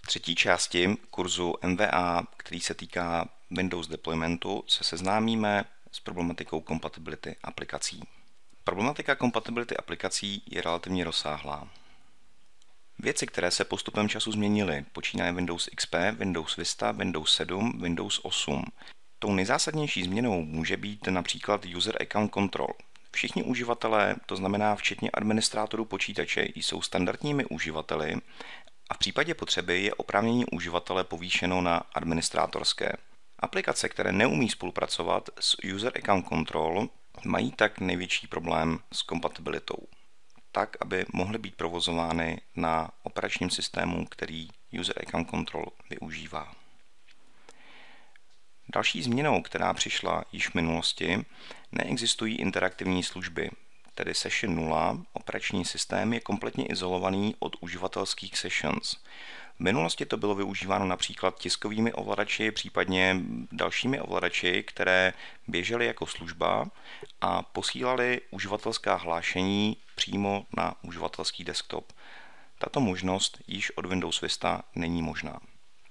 třetí části kurzu MVA, který se týká Windows deploymentu, se seznámíme s problematikou kompatibility aplikací. Problematika kompatibility aplikací je relativně rozsáhlá. Věci, které se postupem času změnily, počínaje Windows XP, Windows Vista, Windows 7, Windows 8. Tou nejzásadnější změnou může být například User Account Control. Všichni uživatelé, to znamená včetně administrátorů počítače, jsou standardními uživateli a v případě potřeby je oprávnění uživatele povýšeno na administrátorské. Aplikace, které neumí spolupracovat s User Account Control, mají tak největší problém s kompatibilitou, tak, aby mohly být provozovány na operačním systému, který User Account Control využívá. Další změnou, která přišla již v minulosti, neexistují interaktivní služby, tedy Session 0, operační systém je kompletně izolovaný od uživatelských sessions. V minulosti to bylo využíváno například tiskovými ovladači, případně dalšími ovladači, které běžely jako služba a posílaly uživatelská hlášení přímo na uživatelský desktop. Tato možnost již od Windows Vista není možná.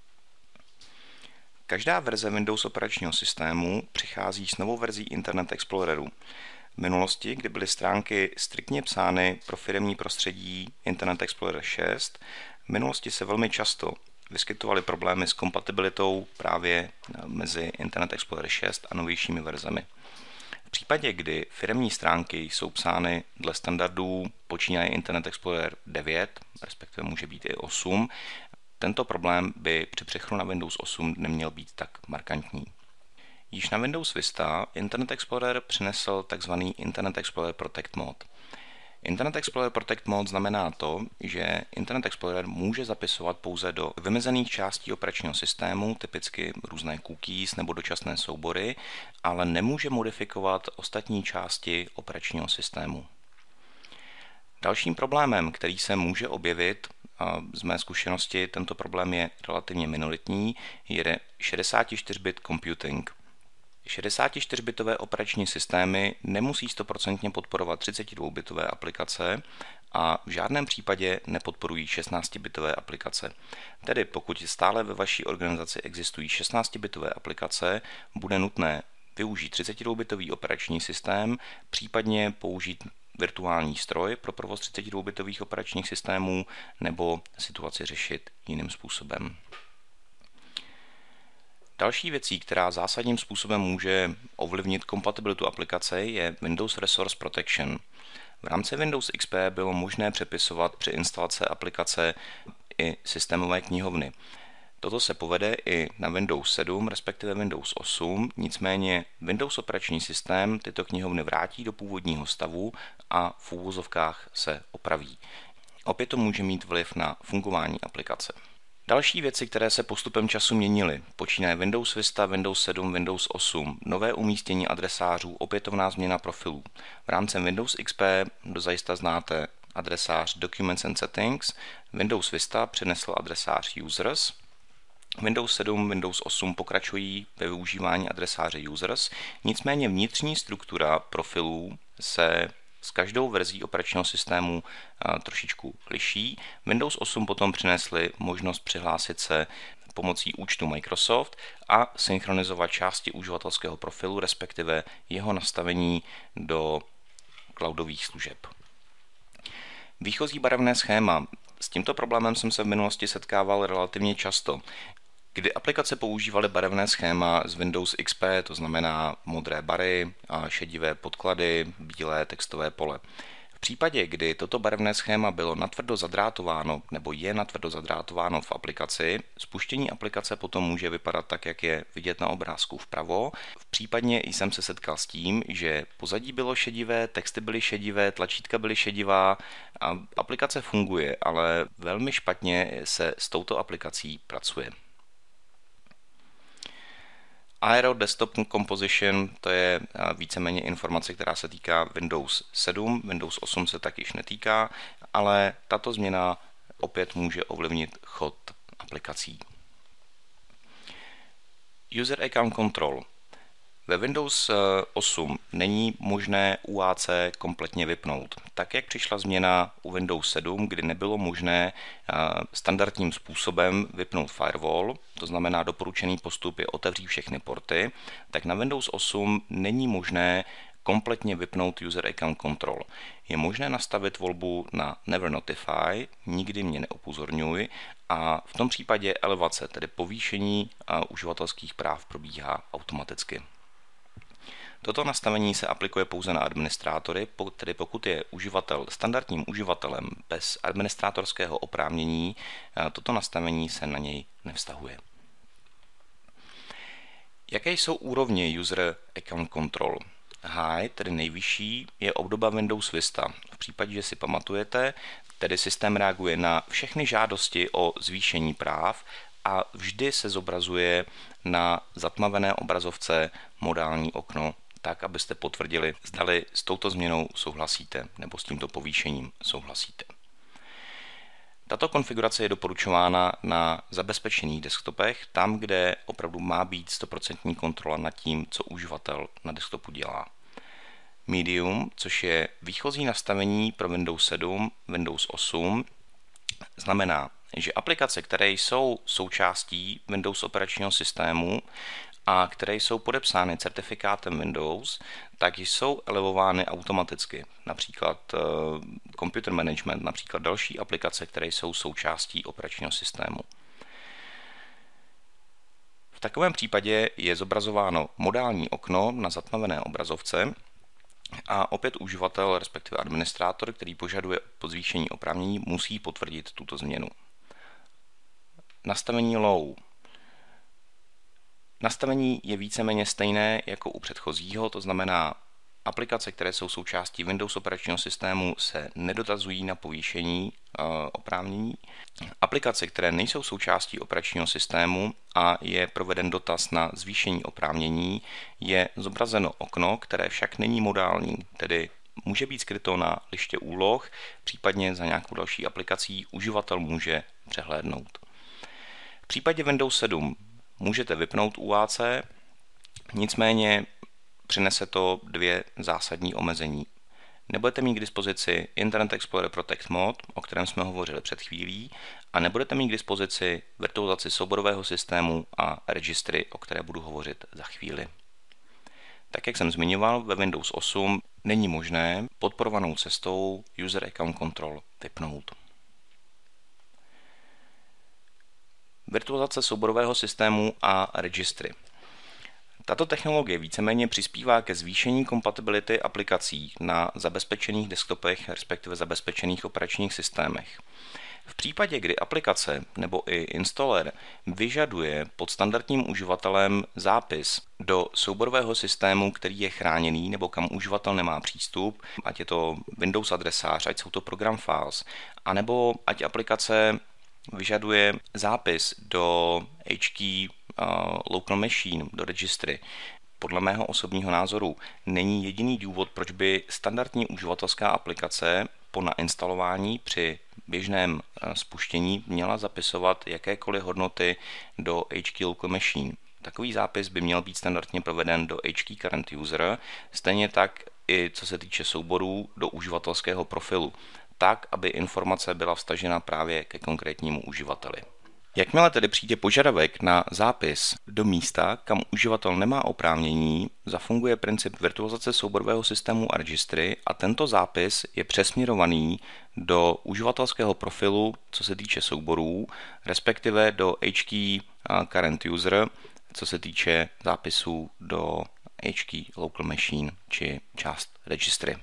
Každá verze Windows operačního systému přichází s novou verzí Internet Exploreru. V minulosti, kdy byly stránky striktně psány pro firemní prostředí Internet Explorer 6, v minulosti se velmi často vyskytovaly problémy s kompatibilitou právě mezi Internet Explorer 6 a novějšími verzemi. V případě, kdy firemní stránky jsou psány dle standardů počínaje Internet Explorer 9, respektive může být i 8, tento problém by při přechodu na Windows 8 neměl být tak markantní. Již na Windows Vista Internet Explorer přinesl tzv. Internet Explorer Protect Mode. Internet Explorer Protect Mode znamená to, že Internet Explorer může zapisovat pouze do vymezených částí operačního systému, typicky různé cookies nebo dočasné soubory, ale nemůže modifikovat ostatní části operačního systému. Dalším problémem, který se může objevit, a z mé zkušenosti tento problém je relativně minoritní, je 64-bit computing. 64-bitové operační systémy nemusí 100% podporovat 32-bitové aplikace a v žádném případě nepodporují 16-bitové aplikace. Tedy pokud stále ve vaší organizaci existují 16-bitové aplikace, bude nutné využít 32-bitový operační systém, případně použít virtuální stroj pro provoz 32-bitových operačních systémů nebo situaci řešit jiným způsobem. Další věcí, která zásadním způsobem může ovlivnit kompatibilitu aplikace, je Windows Resource Protection. V rámci Windows XP bylo možné přepisovat při instalaci aplikace i systémové knihovny. Toto se povede i na Windows 7, respektive Windows 8, nicméně Windows operační systém tyto knihovny vrátí do původního stavu a v uvozovkách se opraví. Opět to může mít vliv na fungování aplikace. Další věci, které se postupem času měnily, počínaje Windows Vista, Windows 7, Windows 8, nové umístění adresářů, opětovná změna profilů. V rámci Windows XP dozajista znáte adresář Documents and Settings, Windows Vista přenesl adresář Users, Windows 7, Windows 8 pokračují ve využívání adresáře Users, nicméně vnitřní struktura profilů se s každou verzí operačního systému trošičku liší. Windows 8 potom přinesli možnost přihlásit se pomocí účtu Microsoft a synchronizovat části uživatelského profilu, respektive jeho nastavení do cloudových služeb. Výchozí barevné schéma. S tímto problémem jsem se v minulosti setkával relativně často, kdy aplikace používaly barevné schéma z Windows XP, to znamená modré bary a šedivé podklady, bílé textové pole. V případě, kdy toto barevné schéma bylo natvrdo zadrátováno nebo je natvrdo zadrátováno v aplikaci, spuštění aplikace potom může vypadat tak, jak je vidět na obrázku vpravo. V případě jsem se setkal s tím, že pozadí bylo šedivé, texty byly šedivé, tlačítka byly šedivá a aplikace funguje, ale velmi špatně se s touto aplikací pracuje. Aero Desktop Composition, to je víceméně informace, která se týká Windows 7, Windows 8 se tak již netýká, ale tato změna opět může ovlivnit chod aplikací. User Account Control. Ve Windows 8 není možné UAC kompletně vypnout. Tak, jak přišla změna u Windows 7, kdy nebylo možné standardním způsobem vypnout firewall, to znamená doporučený postup je otevřít všechny porty, tak na Windows 8 není možné kompletně vypnout User Account Control. Je možné nastavit volbu na Never Notify, nikdy mě neupozorňuj, a v tom případě elevace, tedy povýšení uživatelských práv, probíhá automaticky. Toto nastavení se aplikuje pouze na administrátory, tedy pokud je uživatel standardním uživatelem bez administrátorského oprávnění, toto nastavení se na něj nevztahuje. Jaké jsou úrovně User Account Control? High, tedy nejvyšší, je obdoba Windows Vista. V případě, že si pamatujete, tedy systém reaguje na všechny žádosti o zvýšení práv a vždy se zobrazuje na zatmavené obrazovce modální okno, tak, abyste potvrdili, zdali s touto změnou souhlasíte nebo s tímto povýšením souhlasíte. Tato konfigurace je doporučována na zabezpečených desktopech, tam, kde opravdu má být 100% kontrola nad tím, co uživatel na desktopu dělá. Medium, což je výchozí nastavení pro Windows 7, Windows 8, znamená, že aplikace, které jsou součástí Windows operačního systému a které jsou podepsány certifikátem Windows, tak jsou elevovány automaticky. Například Computer Management, například další aplikace, které jsou součástí operačního systému. V takovém případě je zobrazováno modální okno na zatmavené obrazovce a opět uživatel, respektive administrátor, který požaduje zvýšení oprávnění, musí potvrdit tuto změnu. Nastavení Low. Nastavení je víceméně stejné jako u předchozího, to znamená, aplikace, které jsou součástí Windows operačního systému, se nedotazují na povýšení oprávnění. Aplikace, které nejsou součástí operačního systému a je proveden dotaz na zvýšení oprávnění, je zobrazeno okno, které však není modální, tedy může být skryto na liště úloh, případně za nějakou další aplikací uživatel může přehlédnout. V případě Windows 7 můžete vypnout UAC, nicméně přinese to dvě zásadní omezení. Nebudete mít k dispozici Internet Explorer Protect Mode, o kterém jsme hovořili před chvílí, a nebudete mít k dispozici virtualizaci souborového systému a registry, o které budu hovořit za chvíli. Tak, jak jsem zmiňoval, ve Windows 8 není možné podporovanou cestou User Account Control vypnout. Virtualizace souborového systému a registry. Tato technologie víceméně přispívá ke zvýšení kompatibility aplikací na zabezpečených desktopech, respektive zabezpečených operačních systémech. V případě, kdy aplikace nebo i installer vyžaduje pod standardním uživatelem zápis do souborového systému, který je chráněný nebo kam uživatel nemá přístup, ať je to Windows adresář, ať jsou to program files, anebo ať aplikace vyžaduje zápis do HKey Local Machine, do registry. Podle mého osobního názoru není jediný důvod, proč by standardní uživatelská aplikace po nainstalování při běžném spuštění měla zapisovat jakékoliv hodnoty do HKey Local Machine. Takový zápis by měl být standardně proveden do HKey Current User, stejně tak i co se týče souborů do uživatelského profilu, tak, aby informace byla vztažena právě ke konkrétnímu uživateli. Jakmile tedy přijde požadavek na zápis do místa, kam uživatel nemá oprávnění, zafunguje princip virtualizace souborového systému a registry a tento zápis je přesměrovaný do uživatelského profilu, co se týče souborů, respektive do HKey Current User, co se týče zápisů do HKey Local Machine či část registry.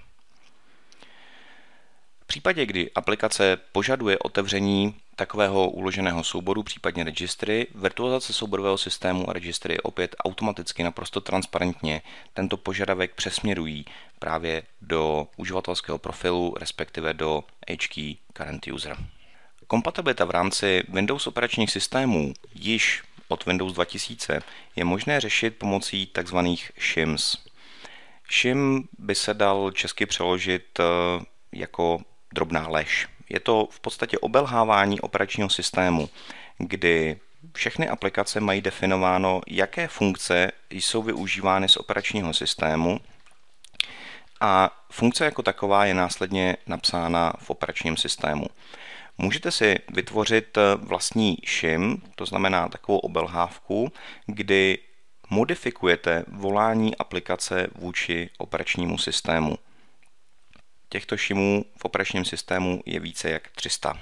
V případě, kdy aplikace požaduje otevření takového uloženého souboru, případně registry, virtualizace souborového systému a registry opět automaticky naprosto transparentně tento požadavek přesměrují právě do uživatelského profilu, respektive do HKey Current User. Kompatibilita v rámci Windows operačních systémů již od Windows 2000 je možné řešit pomocí tzv. shims. Shim by se dal česky přeložit jako drobná lež. Je to v podstatě obelhávání operačního systému, kdy všechny aplikace mají definováno, jaké funkce jsou využívány z operačního systému a funkce jako taková je následně napsána v operačním systému. Můžete si vytvořit vlastní shim, to znamená takovou obelhávku, kdy modifikujete volání aplikace vůči operačnímu systému. Těchto shimů v operačním systému je více jak 300.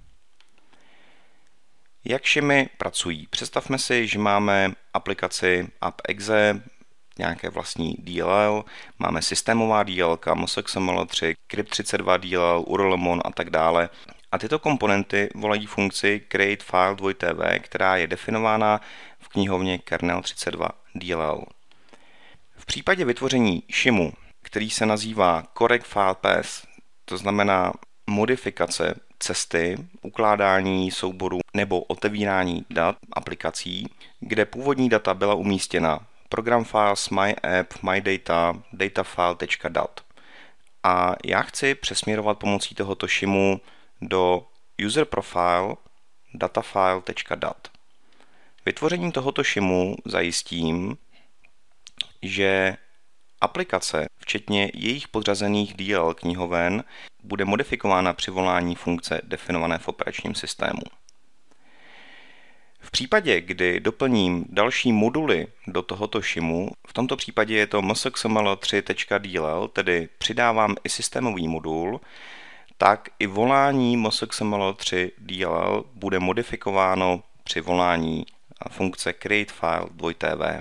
Jak shimy pracují? Představme si, že máme aplikaci app.exe, nějaké vlastní DLL, máme systémová DLL, MOSXML3, Crypt32 DLL, URLmon a tak dále. A tyto komponenty volají funkci createFile, která je definována v knihovně kernel32 DLL. V případě vytvoření shimu, který se nazývá correct file path, to znamená modifikace cesty, ukládání souboru nebo otevírání dat aplikací, kde původní data byla umístěna program files, my app, my data, datafile.dat. A já chci přesměrovat pomocí tohoto shimu do user profile datafile.dat. Vytvořením tohoto shimu zajistím, že aplikace, včetně jejich podřazených DLL knihoven, bude modifikována při volání funkce definované v operačním systému. V případě, kdy doplním další moduly do tohoto shimu, v tomto případě je to mosxml3.dll, tedy přidávám i systémový modul, tak i volání mosxml3.dll bude modifikováno při volání funkce createFile.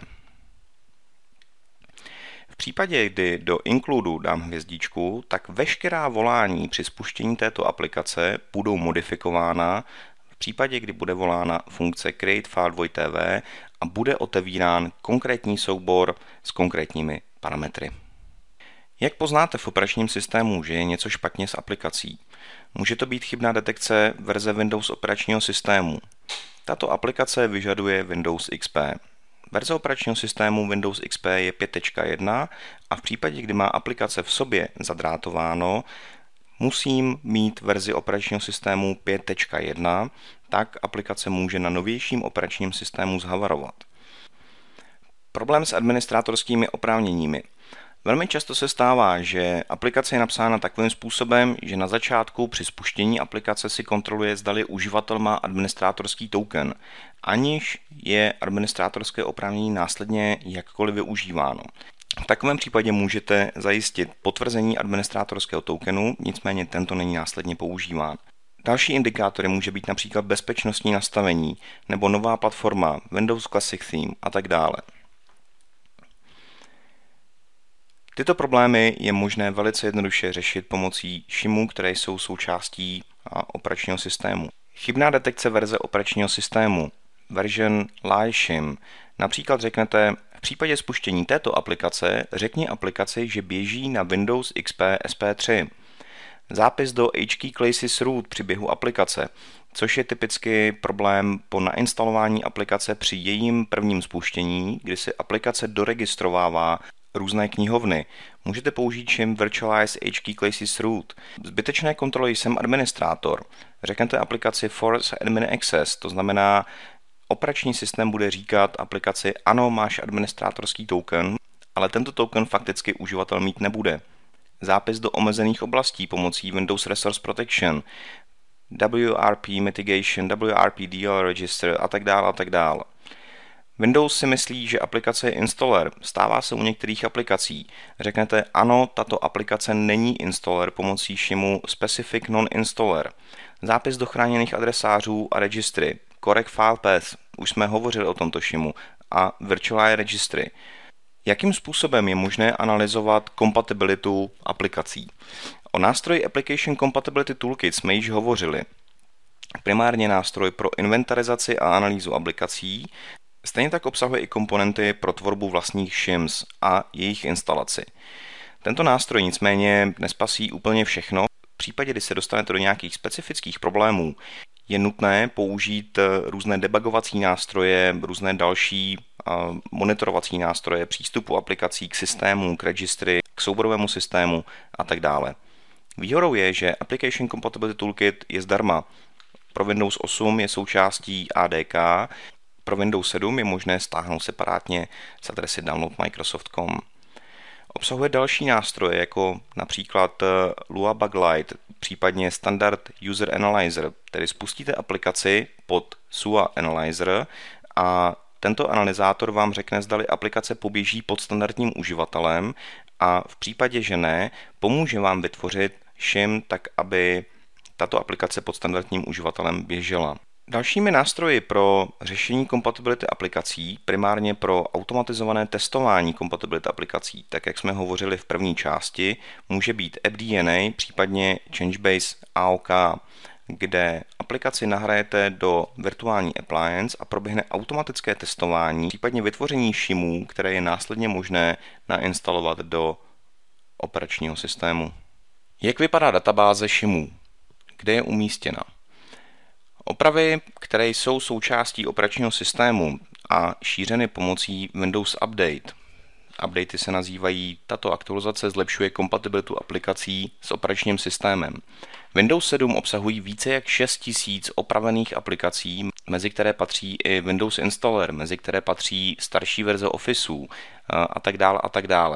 V případě, kdy do includu dám hvězdičku, tak veškerá volání při spuštění této aplikace budou modifikována v případě, kdy bude volána funkce createFile a bude otevírán konkrétní soubor s konkrétními parametry. Jak poznáte v operačním systému, že je něco špatně s aplikací? Může to být chybná detekce verze Windows operačního systému. Tato aplikace vyžaduje Windows XP. Verze operačního systému Windows XP je 5.1 a v případě, kdy má aplikace v sobě zadrátováno, musím mít verzi operačního systému 5.1, tak aplikace může na novějším operačním systému zhavarovat. Problém s administrátorskými oprávněními. Velmi často se stává, že aplikace je napsána takovým způsobem, že na začátku při spuštění aplikace si kontroluje, zdali uživatel má administrátorský token, aniž je administrátorské oprávnění následně jakkoliv využíváno. V takovém případě můžete zajistit potvrzení administrátorského tokenu, nicméně tento není následně používán. Další indikátory může být například bezpečnostní nastavení nebo nová platforma, Windows Classic Theme a tak dále. Tyto problémy je možné velice jednoduše řešit pomocí shimů, které jsou součástí operačního systému. Chybná detekce verze operačního systému, version lie shim. Například řeknete, v případě spuštění této aplikace řekni aplikaci, že běží na Windows XP SP3. Zápis do HKeyClaces root při běhu aplikace, což je typicky problém po nainstalování aplikace při jejím prvním spuštění, kdy si aplikace doregistrovává různé knihovny. Můžete použít shim virtualize HKeyClaces root. Zbytečné kontroly jsem administrátor. Řeknete aplikaci force admin access, to znamená, operační systém bude říkat aplikaci, ano, máš administrátorský token, ale tento token fakticky uživatel mít nebude. Zápis do omezených oblastí pomocí Windows Resource Protection, WRP Mitigation, WRP DL Register a tak dále a tak dále. Windows si myslí, že aplikace je installer, stává se u některých aplikací. Řeknete, ano, tato aplikace není installer pomocí shimu Specific Non-Installer. Zápis do chráněných adresářů a registry, Correct File Path, už jsme hovořili o tomto shimu, a Virtual Registry. Jakým způsobem je možné analyzovat kompatibilitu aplikací? O nástroji Application Compatibility Toolkit jsme již hovořili. Primárně nástroj pro inventarizaci a analýzu aplikací, stejně tak obsahuje i komponenty pro tvorbu vlastních shims a jejich instalaci. Tento nástroj nicméně nespasí úplně všechno. V případě, kdy se dostanete do nějakých specifických problémů, je nutné použít různé debugovací nástroje, různé další monitorovací nástroje, přístupu aplikací k systému, k registry, k souborovému systému a tak dále. Výhodou je, že Application Compatibility Toolkit je zdarma. Pro Windows 8 je součástí ADK pro Windows 7 je možné stáhnout separátně z adresy downloadmicrosoft.com. Obsahuje další nástroje, jako například Lua Bug Lite, případně Standard User Analyzer, tedy spustíte aplikaci pod SUA Analyzer a tento analyzátor vám řekne, zdali aplikace poběží pod standardním uživatelem a v případě, že ne, pomůže vám vytvořit shim tak, aby tato aplikace pod standardním uživatelem běžela. Dalšími nástroji pro řešení kompatibility aplikací, primárně pro automatizované testování kompatibility aplikací, tak jak jsme hovořili v první části, může být AppDNA, případně ChangeBase AOK, kde aplikaci nahrajete do virtuální appliance a proběhne automatické testování, případně vytvoření shimů, které je následně možné nainstalovat do operačního systému. Jak vypadá databáze shimů? Kde je umístěna? Opravy, které jsou součástí operačního systému a šířeny pomocí Windows Update. Updaty se nazývají, tato aktualizace zlepšuje kompatibilitu aplikací s operačním systémem. Windows 7 obsahují více jak 6000 opravených aplikací, mezi které patří i Windows Installer, mezi které patří starší verze Officeu a tak dále a tak dále.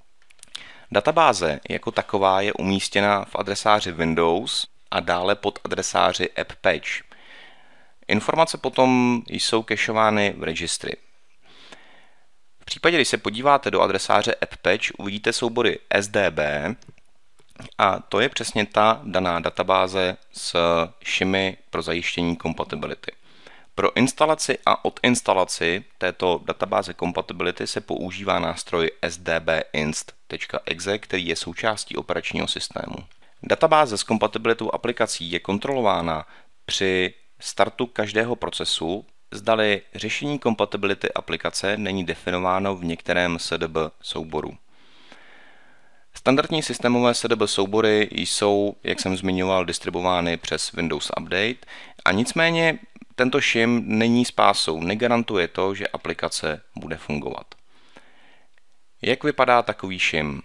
Databáze jako taková je umístěna v adresáři Windows a dále pod adresáři AppPatch. Informace potom jsou cachovány v registry. V případě, když se podíváte do adresáře AppPatch, uvidíte soubory SDB a to je přesně ta daná databáze s shimy pro zajištění kompatibility. Pro instalaci a odinstalaci této databáze kompatibility se používá nástroj sdbinst.exe, který je součástí operačního systému. Databáze s kompatibilitou aplikací je kontrolována při startu každého procesu, zdali řešení kompatibility aplikace není definováno v některém SDB souboru. Standardní systémové SDB soubory jsou, jak jsem zmiňoval, distribuovány přes Windows Update a nicméně tento shim není spásou, negarantuje to, že aplikace bude fungovat. Jak vypadá takový shim?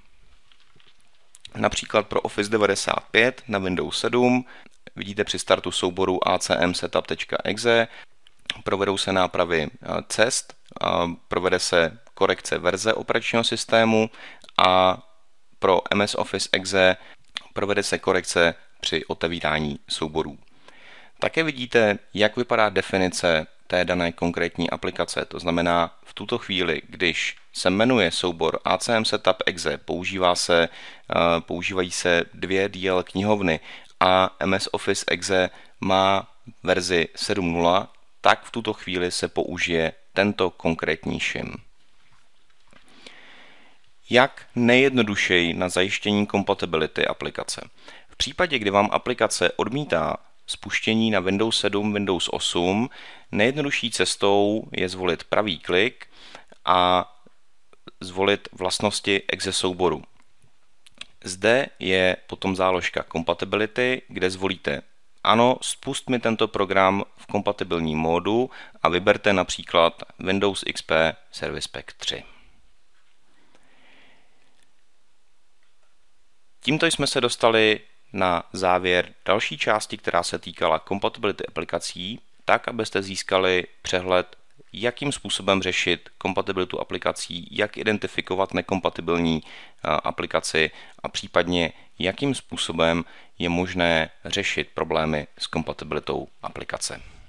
Například pro Office 95 na Windows 7 vidíte při startu souboru acmsetup.exe, provedou se nápravy cest, provede se korekce verze operačního systému a pro MS Office Exe provede se korekce při otevírání souborů. Také vidíte, jak vypadá definice té dané konkrétní aplikace. To znamená, v tuto chvíli, když se jmenuje soubor acmsetup.exe, používají se 2 DL knihovny a MS Office Exe má verzi 7.0, tak v tuto chvíli se použije tento konkrétní shim. Jak nejjednodušeji na zajištění kompatibility aplikace? V případě, kdy vám aplikace odmítá spuštění na Windows 7, Windows 8, nejjednodušší cestou je zvolit pravý klik a zvolit vlastnosti exe souboru. Zde je potom záložka Compatibility, kde zvolíte ano, spust mi tento program v kompatibilním módu a vyberte například Windows XP Service Pack 3. Tímto jsme se dostali na závěr další části, která se týkala kompatibility aplikací, tak, abyste získali přehled, jakým způsobem řešit kompatibilitu aplikací, jak identifikovat nekompatibilní aplikaci a případně jakým způsobem je možné řešit problémy s kompatibilitou aplikace.